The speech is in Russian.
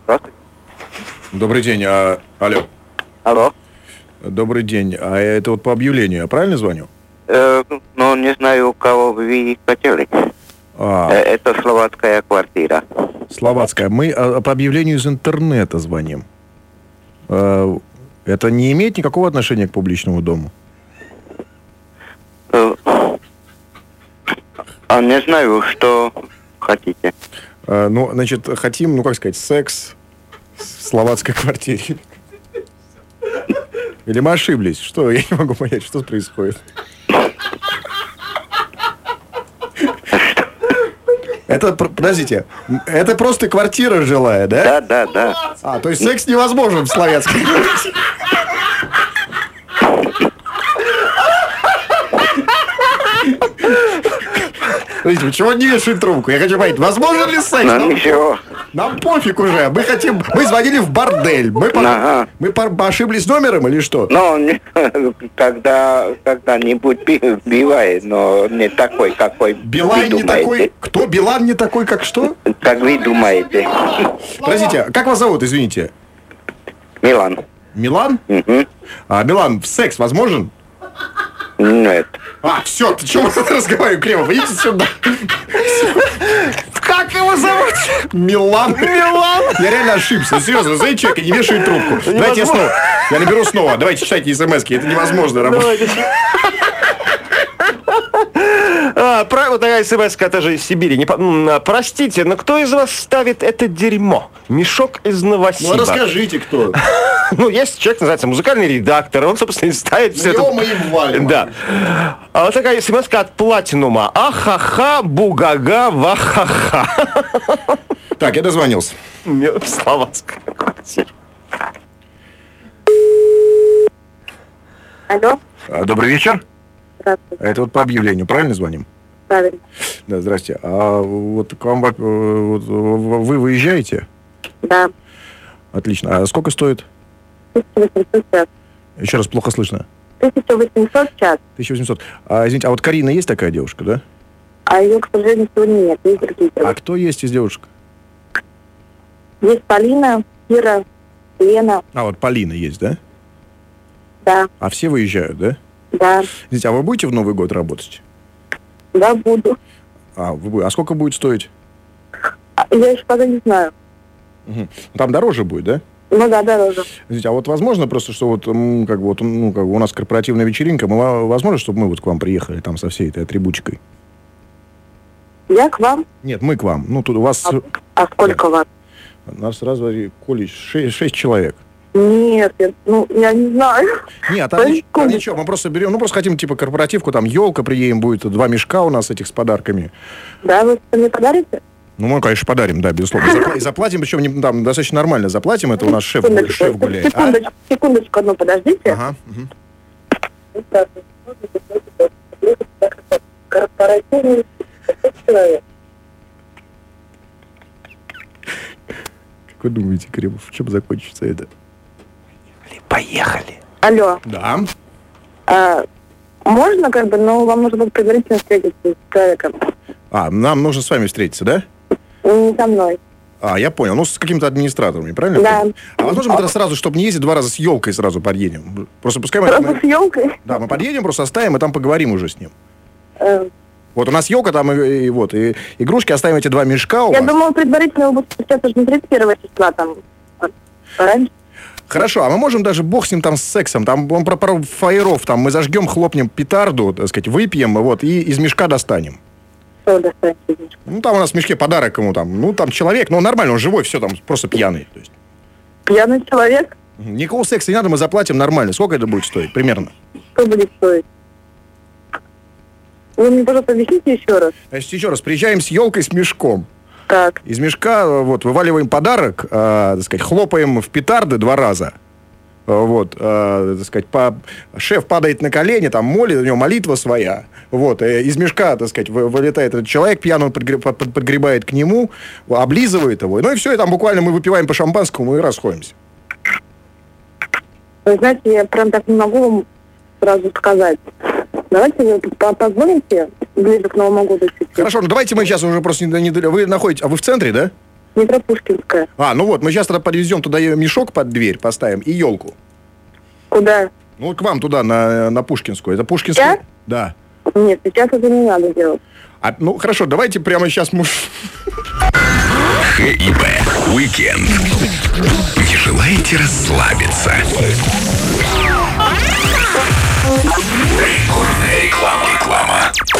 Здравствуйте. Добрый день. Алло. Алло. Добрый день. А это вот по объявлению, я правильно звоню? Ну, не знаю, у кого вы хотели. Это словацкая квартира. Словацкая. Мы по объявлению из интернета звоним. Это не имеет никакого отношения к публичному дому? Не знаю, что хотите. Ну, значит, хотим, ну, как сказать, секс в словацкой квартире. Или мы ошиблись? Что? Я не могу понять, что происходит. Это, подождите, это просто квартира жилая, да? Да. То есть секс невозможен в словацкой квартире. Подождите, почему не вешают трубку? Я хочу понять, возможен ли секс? Ничего. Нам пофиг уже. Мы звонили в бордель. Мы ошиблись номером или что? Когда-нибудь бывает, но не такой, какой Билайн вы не думаете. такой? Кто? Билан не такой, как что? Как вы думаете. Подождите, как вас зовут, извините? Милан. Милан? Угу. Милан, секс возможен? Нет. Все, ты чего мы разговариваем, Кремов? Идите сюда. Как его зовут? Милан. Я реально ошибся. Серьезно, за человека не вешает трубку. Давайте я снова. Я наберу снова. Давайте читайте смс-ки. Это невозможно работать. Вот такая смс-ка, это же из Сибири. Простите, но кто из вас ставит это дерьмо? Мешок из Новосиба. Ну, расскажите, кто. Есть человек, называется музыкальный редактор. Он, собственно, и ставит все это. Мы им валим. Да. А вот такая смс-ка от Платинума. Ахаха, бугага, вахаха. Так, я дозвонился. Словацкая квартира. Алло. Добрый вечер. Здравствуйте. Это вот по объявлению, правильно звоним? Правильно. Да, здрасте. А вот к вам вы выезжаете? Да. Отлично. А сколько стоит? 1800 час. Еще раз, плохо слышно. 1800 час. 1800. Извините, а вот Карина есть такая девушка, да? А ее, к сожалению, сегодня нет. Есть другие А девушки. кто есть из девушек? Есть Полина, Кира, Лена. Вот Полина есть, да? Да. А все выезжают, да? Да. Извините, а вы будете в Новый год работать? Да, буду. А сколько будет стоить? Я еще пока не знаю. Угу. Там дороже будет, да? Ну да, дороже. Извините, а вот возможно просто, что вот у нас корпоративная вечеринка, возможно, чтобы мы вот к вам приехали там со всей этой атрибутикой? Я к вам? Нет, мы к вам. Ну, тут у вас... А сколько вас? Нас сразу колледж 6 человек. Нет, я не знаю. Нет, там ничего, мы просто берем, просто хотим типа корпоративку, там елка приедем, будет 2 мешка у нас этих с подарками. Да, вы мне подарите? Мы, конечно, подарим, да, безусловно. И заплатим, причем там достаточно нормально заплатим, это у нас шеф гуляет. Секундочку, одну подождите. Ага. Корпоративный человек. Как вы думаете, Кремов, в чем закончится это? Поехали. Алло. Да. Можно, но вам нужно будет предварительно встретиться с человеком. Нам нужно с вами встретиться, да? Не со мной. Я понял. С каким-то администратором, правильно? Да. А возможно, мы тогда сразу, чтобы не ездить 2 раза с елкой, сразу подъедем? Просто пускай мы... Просто с елкой? Да, мы подъедем, просто оставим, и там поговорим уже с ним. Вот у нас елка там, и игрушки, оставим эти 2 мешка у вас. Я думала, предварительно вы будете встречаться уже не 31 числа, там, раньше. Хорошо, а мы можем даже, бог с ним там с сексом, там он про пару фаеров, там мы зажгем, хлопнем петарду, так сказать, выпьем, и из мешка достанем. Что достанете из мешка? Там у нас в мешке подарок ему, там человек, нормально, он живой, все, там просто пьяный. То есть. Пьяный человек? Никакого секса не надо, мы заплатим нормально. Сколько это будет стоить, примерно? Что будет стоить? Вы мне, пожалуйста, объясните еще раз. Значит, еще раз, приезжаем с елкой, с мешком. Так. Из мешка, вываливаем подарок, так сказать, хлопаем в петарды 2 раза. Так сказать, шеф падает на колени, там молит, у него молитва своя. Из мешка, так сказать, вылетает этот человек, пьяный, он подгребает к нему, облизывает его. И все, и там буквально мы выпиваем по шампанскому и расходимся. Вы знаете, я прям так не могу вам сразу сказать. Давайте вы позвоните ближе к Новому году. Хорошо, давайте мы сейчас уже просто вы находитесь... А вы в центре, да? Метро Пушкинская. Ну вот, мы сейчас тогда подвезем туда мешок под дверь, поставим и елку. Куда? Ну, к вам туда, на Пушкинскую. Это Пушкинская? Сейчас? Да. Нет, сейчас это не надо делать. Ну, хорошо, давайте прямо сейчас... ХИБ. Уикенд. Не желаете расслабиться? Реклама.